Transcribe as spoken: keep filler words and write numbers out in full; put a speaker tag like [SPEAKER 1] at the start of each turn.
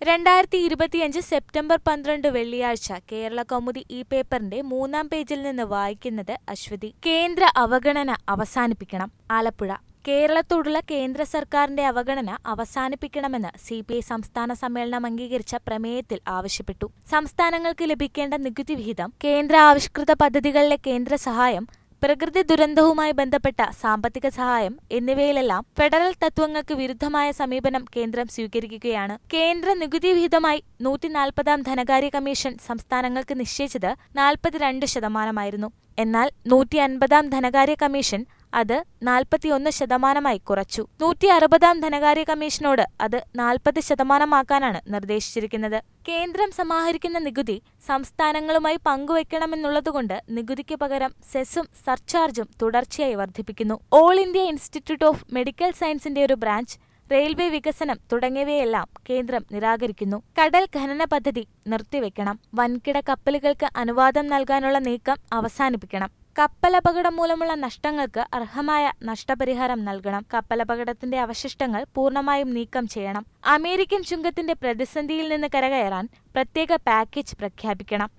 [SPEAKER 1] രണ്ടായിരത്തി ഇരുപത്തിയഞ്ച് സെപ്റ്റംബർ പന്ത്രണ്ട് വെള്ളിയാഴ്ച കേരള കൗമുദി ഈ പേപ്പറിന്റെ മൂന്നാം പേജിൽ നിന്ന് വായിക്കുന്നത് അശ്വതി. കേന്ദ്ര അവഗണന അവസാനിപ്പിക്കണം. ആലപ്പുഴ. കേരളത്തോടുള്ള കേന്ദ്ര സർക്കാരിന്റെ അവഗണന അവസാനിപ്പിക്കണമെന്ന് സി പി ഐ സംസ്ഥാന സമ്മേളനം അംഗീകരിച്ച പ്രമേയത്തിൽ ആവശ്യപ്പെട്ടു. സംസ്ഥാനങ്ങൾക്ക് ലഭിക്കേണ്ട നികുതി വിഹിതം, കേന്ദ്ര ആവിഷ്കൃത പദ്ധതികളിലെ കേന്ദ്ര സഹായം, പ്രകൃതി ദുരന്തവുമായി ബന്ധപ്പെട്ട സാമ്പത്തിക സഹായം എന്നിവയിലെല്ലാം ഫെഡറൽ തത്വങ്ങൾക്ക് വിരുദ്ധമായ സമീപനം കേന്ദ്രം സ്വീകരിക്കുകയാണ്. കേന്ദ്ര നികുതി വിഹിതമായി നൂറ്റി നാൽപ്പതാം ധനകാര്യ കമ്മീഷൻ സംസ്ഥാനങ്ങൾക്ക് നിശ്ചയിച്ചത് നാൽപ്പത്തിരണ്ട് ശതമാനമായിരുന്നു. എന്നാൽ നൂറ്റി അൻപതാം ധനകാര്യ കമ്മീഷൻ അത് നാൽപ്പത്തിയൊന്ന് ശതമാനമായി കുറച്ചു. നൂറ്റി അറുപതാം ധനകാര്യ കമ്മീഷനോട് അത് നാൽപ്പത് ശതമാനമാക്കാനാണ് നിർദ്ദേശിച്ചിരിക്കുന്നത്. കേന്ദ്രം സമാഹരിക്കുന്ന നികുതി സംസ്ഥാനങ്ങളുമായി പങ്കുവയ്ക്കണമെന്നുള്ളതുകൊണ്ട് നികുതിക്ക് പകരം സെസ്സും സർചാർജും തുടർച്ചയായി വർദ്ധിപ്പിക്കുന്നു. All India Institute of Medical സയൻസിന്റെ ഒരു ബ്രാഞ്ച്, റെയിൽവേ വികസനം തുടങ്ങിയവയെല്ലാം കേന്ദ്രം നിരാകരിക്കുന്നു. കടൽ ഖനന പദ്ധതി നിർത്തിവെക്കണം. വൻകിട കപ്പലുകൾക്ക് അനുവാദം നൽകാനുള്ള നീക്കം അവസാനിപ്പിക്കണം. കപ്പലപകടം മൂലമുള്ള നഷ്ടങ്ങൾക്ക് അർഹമായ നഷ്ടപരിഹാരം നൽകണം. കപ്പലപകടത്തിന്റെ അവശിഷ്ടങ്ങൾ പൂർണ്ണമായും നീക്കം ചെയ്യണം. അമേരിക്കൻ ചുങ്കത്തിന്റെ പ്രതിസന്ധിയിൽ നിന്ന് കരകയറാൻ പ്രത്യേക പാക്കേജ് പ്രഖ്യാപിക്കണം.